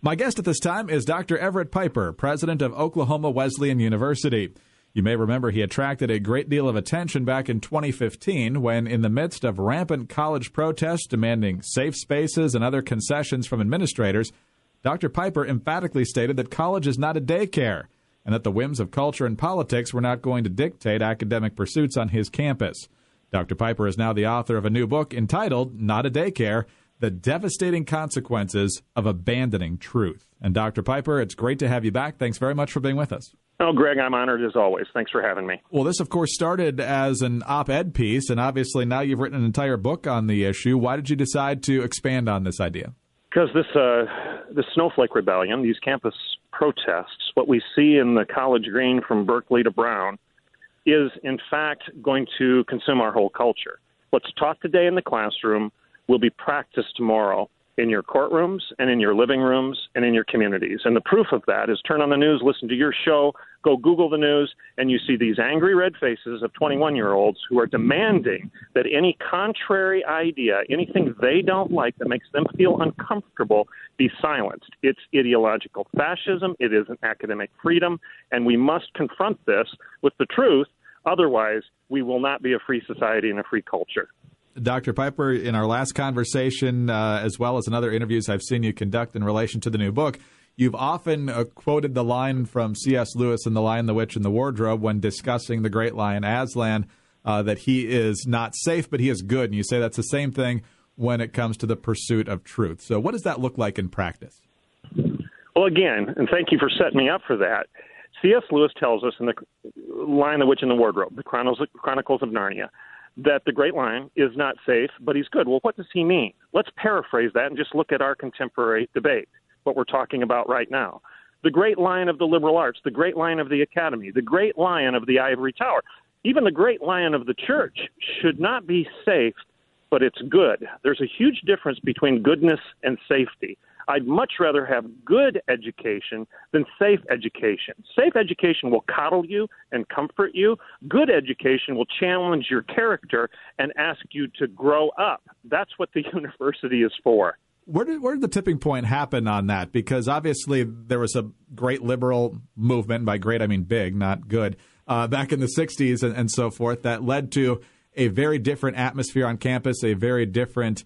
My guest at this time is Dr. Everett Piper, president of Oklahoma Wesleyan University. You may remember he attracted a great deal of attention back in 2015 when, in the midst of rampant college protests demanding safe spaces and other concessions from administrators, Dr. Piper emphatically stated that college is not a daycare and that the whims of culture and politics were not going to dictate academic pursuits on his campus. Dr. Piper is now the author of a new book entitled Not a Daycare: The Devastating Consequences of Abandoning Truth. And Dr. Piper, it's great to have you back. Thanks very much for being with us. Oh, Greg, I'm honored as always. Thanks for having me. Well, this, of course, started as an op-ed piece, and obviously now you've written an entire book on the issue. Why did you decide to expand on this idea? Because this snowflake rebellion, these campus protests, what we see in the college green from Berkeley to Brown, is in fact going to consume our whole culture. What's taught today in the classroom will be practiced tomorrow in your courtrooms and in your living rooms and in your communities. And the proof of that is turn on the news, listen to your show, go Google the news, and you see these angry red faces of 21-year-olds who are demanding that any contrary idea, anything they don't like that makes them feel uncomfortable, be silenced. It's ideological fascism. It isn't academic freedom. And we must confront this with the truth. Otherwise, we will not be a free society and a free culture. Dr. Piper, in our last conversation, as well as in other interviews I've seen you conduct in relation to the new book, you've often quoted the line from C.S. Lewis in The Lion, the Witch, and the Wardrobe when discussing the great lion Aslan, that he is not safe, but he is good. And you say that's the same thing when it comes to the pursuit of truth. So what does that look like in practice? Well, again, and thank you for setting me up for that, C.S. Lewis tells us in The Lion, the Witch, and the Wardrobe, the Chronicles of Narnia, that the great lion is not safe, but he's good. Well, what does he mean? Let's paraphrase that and just look at our contemporary debate, what we're talking about right now. The great lion of the liberal arts, the great lion of the academy, the great lion of the ivory tower, even the great lion of the church should not be safe, but it's good. There's a huge difference between goodness and safety. I'd much rather have good education than safe education. Safe education will coddle you and comfort you. Good education will challenge your character and ask you to grow up. That's what the university is for. Where did the tipping point happen on that? Because obviously there was a great liberal movement, by great I mean big, not good, back in the 60s and so forth, that led to a very different atmosphere on campus, a very different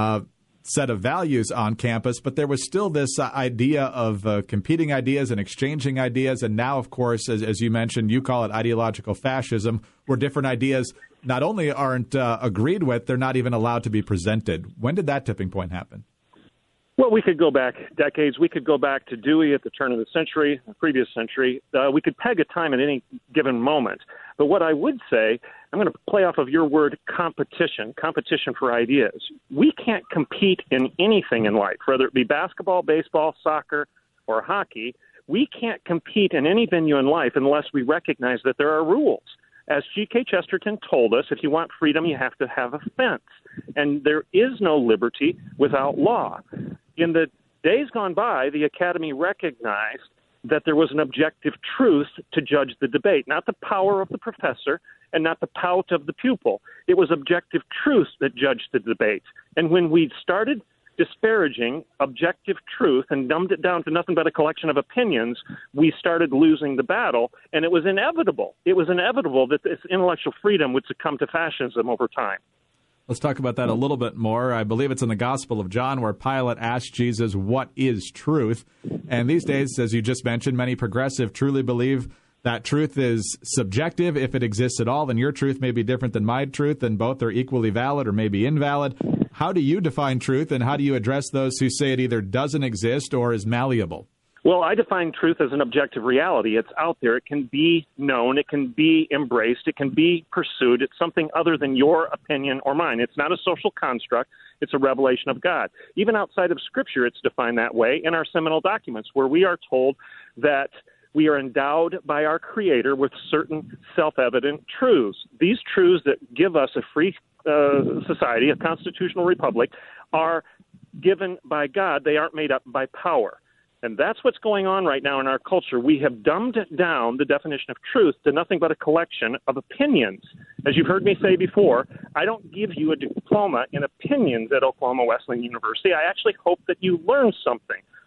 set of values on campus, but there was still this idea of competing ideas and exchanging ideas. And now, of course, as you mentioned, you call it ideological fascism, where different ideas not only aren't agreed with, they're not even allowed to be presented. When did that tipping point happen? Well, we could go back decades. We could go back to Dewey at the turn of the century, the previous century. We could peg a time at any given moment. But what I would say, I'm going to play off of your word competition for ideas. We can't compete in anything in life, whether it be basketball, baseball, soccer, or hockey. We can't compete in any venue in life unless we recognize that there are rules. As G.K. Chesterton told us, if you want freedom, you have to have a fence. And there is no liberty without law. In the days gone by, the Academy recognized that there was an objective truth to judge the debate, not the power of the professor and not the pout of the pupil. It was objective truth that judged the debate. And when we started disparaging objective truth and dumbed it down to nothing but a collection of opinions, we started losing the battle, and it was inevitable. It was inevitable that this intellectual freedom would succumb to fascism over time. Let's talk about that a little bit more. I believe it's in the Gospel of John where Pilate asked Jesus, what is truth? And these days, as you just mentioned, many progressive truly believe that truth is subjective. If it exists at all, then your truth may be different than my truth, and both are equally valid or maybe invalid. How do you define truth, and how do you address those who say it either doesn't exist or is malleable? Well, I define truth as an objective reality. It's out there. It can be known. It can be embraced. It can be pursued. It's something other than your opinion or mine. It's not a social construct. It's a revelation of God. Even outside of Scripture, it's defined that way in our seminal documents, where we are told that we are endowed by our Creator with certain self-evident truths. These truths that give us a free society, a constitutional republic, are given by God. They aren't made up by power. And that's what's going on right now in our culture. We have dumbed down the definition of truth to nothing but a collection of opinions. As you've heard me say before, I don't give you a diploma in opinions at Oklahoma Wesleyan University. I actually hope that you learn something.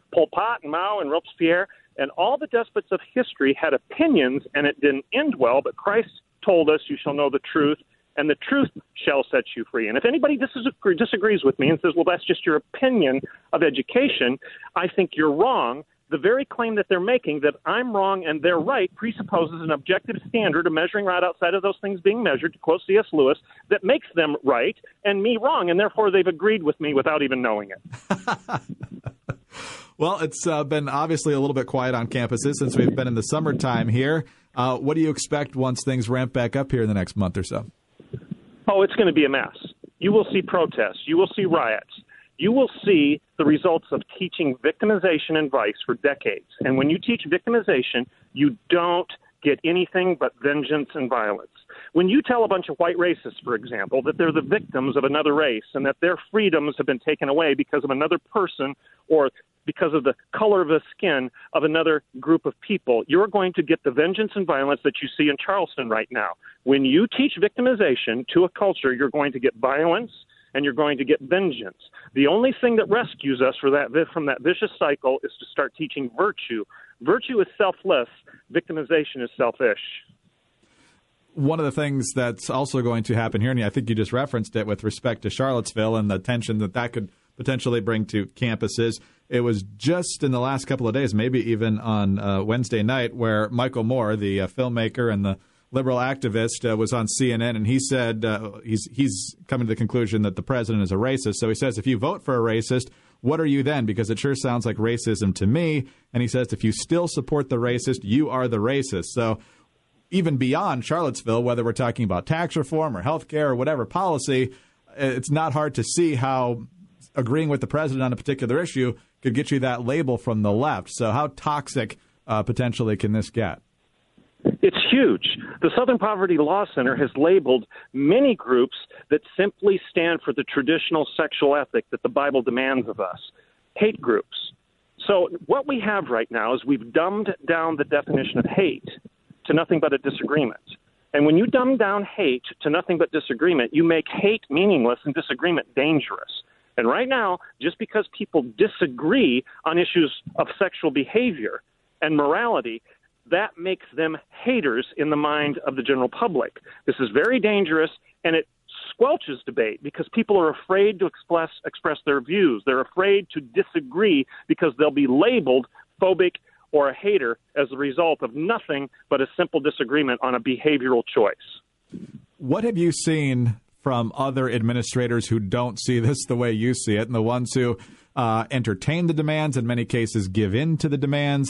Pol Pot and Mao and Robespierre and all the despots of history had opinions, and it didn't end well, but Christ told us, you shall know the truth, and the truth shall set you free. And if anybody disagrees with me and says, well, that's just your opinion of education, I think you're wrong. The very claim that they're making, that I'm wrong and they're right, presupposes an objective standard of measuring right outside of those things being measured, to quote C.S. Lewis, that makes them right and me wrong, and therefore they've agreed with me without even knowing it. Well, it's been obviously a little bit quiet on campuses since we've been in the summertime here. What do you expect once things ramp back up here in the next month or so? Oh, it's going to be a mess. You will see protests. You will see riots. You will see the results of teaching victimization and vice for decades. And when you teach victimization, you don't get anything but vengeance and violence. When you tell a bunch of white racists, for example, that they're the victims of another race and that their freedoms have been taken away because of another person or because of the color of the skin of another group of people, you're going to get the vengeance and violence that you see in Charleston right now. When you teach victimization to a culture, you're going to get violence and you're going to get vengeance. The only thing that rescues us from that vicious cycle is to start teaching virtue. Virtue is selfless. Victimization is selfish. One of the things that's also going to happen here, and I think you just referenced it with respect to Charlottesville and the tension that could potentially bring to campuses. It was just in the last couple of days, maybe even on Wednesday night, where Michael Moore, the filmmaker and the liberal activist, was on CNN, and he said he's coming to the conclusion that the president is a racist. So he says, if you vote for a racist, what are you then? Because it sure sounds like racism to me. And he says, if you still support the racist, you are the racist. So even beyond Charlottesville, whether we're talking about tax reform or health care or whatever policy, it's not hard to see how agreeing with the president on a particular issue could get you that label from the left. So how toxic potentially can this get? It's huge. The Southern Poverty Law Center has labeled many groups that simply stand for the traditional sexual ethic that the Bible demands of us, hate groups. So what we have right now is we've dumbed down the definition of hate to nothing but a disagreement. And when you dumb down hate to nothing but disagreement, you make hate meaningless and disagreement dangerous. And right now, just because people disagree on issues of sexual behavior and morality, that makes them haters in the mind of the general public. This is very dangerous, and it squelches debate because people are afraid to express their views. They're afraid to disagree because they'll be labeled phobic or a hater as a result of nothing but a simple disagreement on a behavioral choice. What have you seen from other administrators who don't see this the way you see it, and the ones who entertain the demands, in many cases give in to the demands?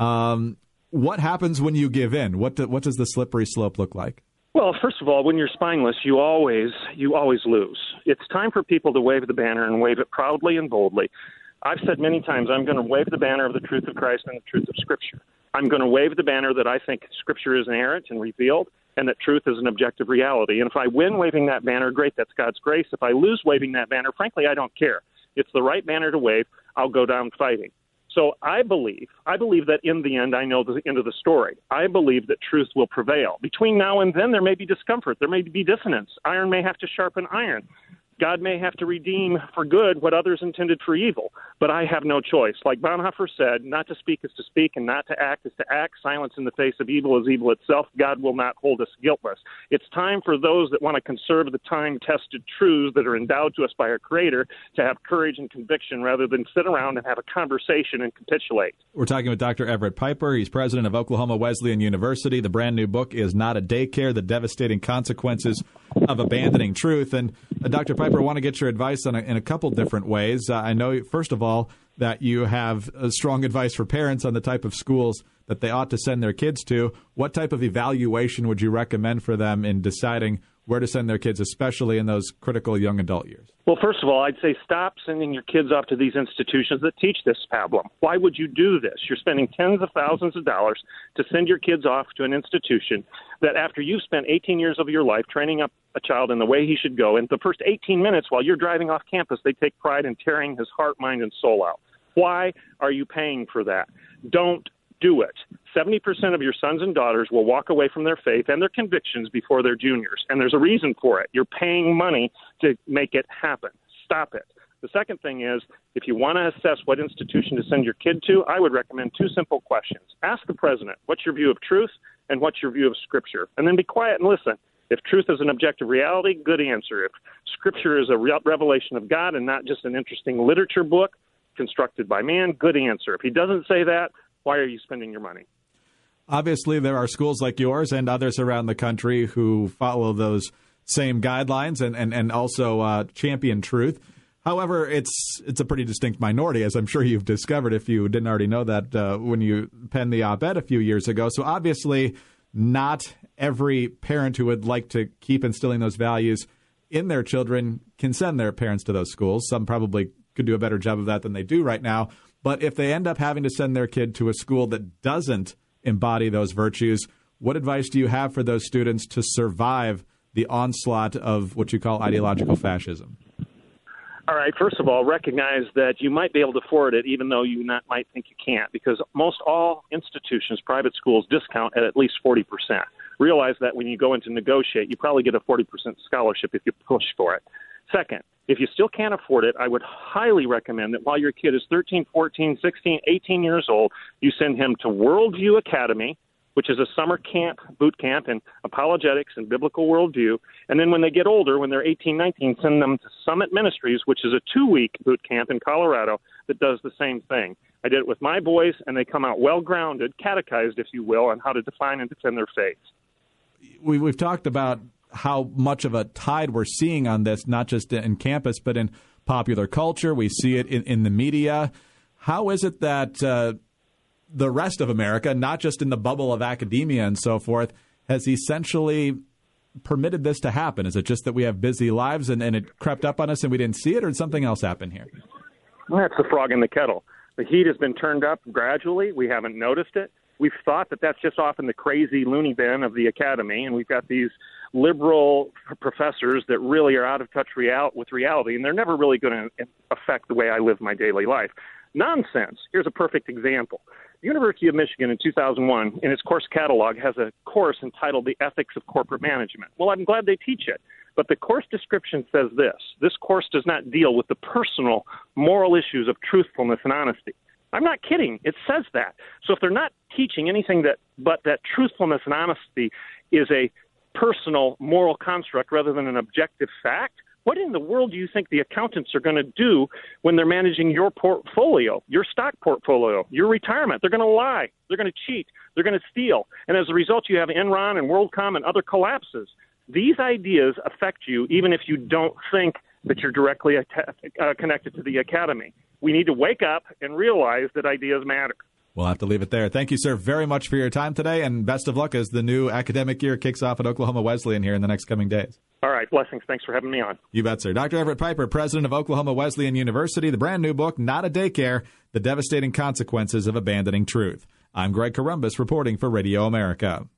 What happens when you give in? What does the slippery slope look like? Well, first of all, when you're spineless, you always lose. It's time for people to wave the banner and wave it proudly and boldly. I've said many times, I'm going to wave the banner of the truth of Christ and the truth of Scripture. I'm going to wave the banner that I think Scripture is inerrant and revealed, and that truth is an objective reality. And if I win waving that banner, great, that's God's grace. If I lose waving that banner, frankly, I don't care. It's the right banner to wave. I'll go down fighting. So I believe that in the end, I know the end of the story. I believe that truth will prevail. Between now and then, there may be discomfort. There may be dissonance. Iron may have to sharpen iron. God may have to redeem for good what others intended for evil, but I have no choice. Like Bonhoeffer said, not to speak is to speak, and not to act is to act. Silence in the face of evil is evil itself. God will not hold us guiltless. It's time for those that want to conserve the time-tested truths that are endowed to us by our Creator to have courage and conviction rather than sit around and have a conversation and capitulate. We're talking with Dr. Everett Piper. He's president of Oklahoma Wesleyan University. The brand new book is Not a Daycare, The Devastating Consequences of Abandoning Truth. And Dr. Piper, I want to get your advice in a couple different ways. I know, first of all, that you have strong advice for parents on the type of schools that they ought to send their kids to. What type of evaluation would you recommend for them in deciding where to send their kids, especially in those critical young adult years? Well, first of all, I'd say stop sending your kids off to these institutions that teach this pablum. Why would you do this? You're spending tens of thousands of dollars to send your kids off to an institution that after you've spent 18 years of your life training up a child in the way he should go, in the first 18 minutes while you're driving off campus, they take pride in tearing his heart, mind, and soul out. Why are you paying for that? Don't do it. 70% of your sons and daughters will walk away from their faith and their convictions before they're juniors, and there's a reason for it. You're paying money to make it happen. Stop it. The second thing is, if you want to assess what institution to send your kid to, I would recommend two simple questions. Ask the president, what's your view of truth, and what's your view of Scripture? And then be quiet and listen. If truth is an objective reality, good answer. If Scripture is a revelation of God and not just an interesting literature book constructed by man, good answer. If he doesn't say that, why are you spending your money? Obviously, there are schools like yours and others around the country who follow those same guidelines and also champion truth. However, it's a pretty distinct minority, as I'm sure you've discovered if you didn't already know that when you penned the op-ed a few years ago. So obviously, not every parent who would like to keep instilling those values in their children can send their parents to those schools. Some probably could do a better job of that than they do right now. But if they end up having to send their kid to a school that doesn't embody those virtues, what advice do you have for those students to survive the onslaught of what you call ideological fascism? All right, first of all, recognize that you might be able to afford it even though you might think you can't, because most all institutions, private schools, discount at least 40%. Realize that when you go in to negotiate, you probably get a 40% scholarship if you push for it. Second, if you still can't afford it, I would highly recommend that while your kid is 13, 14, 16, 18 years old, you send him to Worldview Academy, which is a summer camp, boot camp in apologetics and biblical worldview. And then when they get older, when they're 18, 19, send them to Summit Ministries, which is a 2-week boot camp in Colorado that does the same thing. I did it with my boys, and they come out well-grounded, catechized, if you will, on how to define and defend their faith. We've talked about how much of a tide we're seeing on this, not just in campus, but in popular culture. We see it in the media. How is it that the rest of America, not just in the bubble of academia and so forth, has essentially permitted this to happen? Is it just that we have busy lives and it crept up on us and we didn't see it, or did something else happen here? Well, that's the frog in the kettle. The heat has been turned up gradually. We haven't noticed it. We've thought that that's just off in the crazy loony bin of the academy, and we've got these liberal professors that really are out of touch with reality, and they're never really going to affect the way I live my daily life. Nonsense. Here's a perfect example. The University of Michigan in 2001, in its course catalog, has a course entitled The Ethics of Corporate Management. Well, I'm glad they teach it, but the course description says this. This course does not deal with the personal, moral issues of truthfulness and honesty. I'm not kidding. It says that. So if they're not teaching anything but that truthfulness and honesty is a personal, moral construct rather than an objective fact, what in the world do you think the accountants are going to do when they're managing your portfolio, your stock portfolio, your retirement? They're going to lie. They're going to cheat. They're going to steal. And as a result, you have Enron and WorldCom and other collapses. These ideas affect you even if you don't think that you're directly connected to the academy. We need to wake up and realize that ideas matter. We'll have to leave it there. Thank you, sir, very much for your time today, and best of luck as the new academic year kicks off at Oklahoma Wesleyan here in the next coming days. All right. Blessings. Thanks for having me on. You bet, sir. Dr. Everett Piper, president of Oklahoma Wesleyan University, the brand new book, Not a Daycare, The Devastating Consequences of Abandoning Truth. I'm Greg Columbus reporting for Radio America.